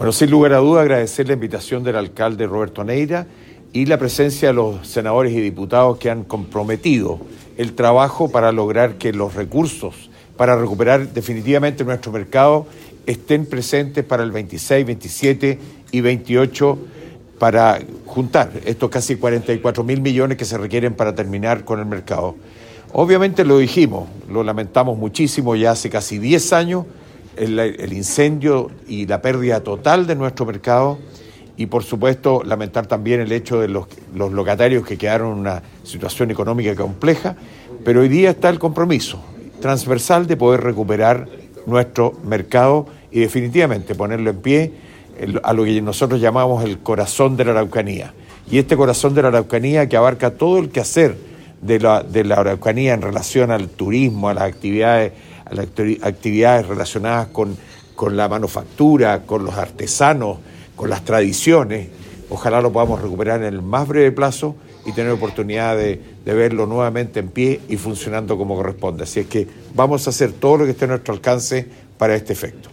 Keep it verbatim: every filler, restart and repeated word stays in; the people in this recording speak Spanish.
Bueno, sin lugar a duda, agradecer la invitación del alcalde Roberto Neira y la presencia de los senadores y diputados que han comprometido el trabajo para lograr que los recursos para recuperar definitivamente nuestro mercado estén presentes para el veintiséis, veintisiete y veintiocho para juntar estos casi cuarenta y cuatro mil millones que se requieren para terminar con el mercado. Obviamente lo dijimos, lo lamentamos muchísimo, ya hace casi diez años el, el incendio y la pérdida total de nuestro mercado y por supuesto lamentar también el hecho de los, los locatarios que quedaron en una situación económica compleja, pero hoy día está el compromiso transversal de poder recuperar nuestro mercado y definitivamente ponerlo en pie a lo que nosotros llamamos el corazón de la Araucanía. Y este corazón de la Araucanía que abarca todo el quehacer de la, de la Araucanía en relación al turismo, a las actividades, a las actividades relacionadas con, con la manufactura, con los artesanos, con las tradiciones. Ojalá lo podamos recuperar en el más breve plazo y tener oportunidad de, de verlo nuevamente en pie y funcionando como corresponde. Así es que vamos a hacer todo lo que esté a nuestro alcance para este efecto.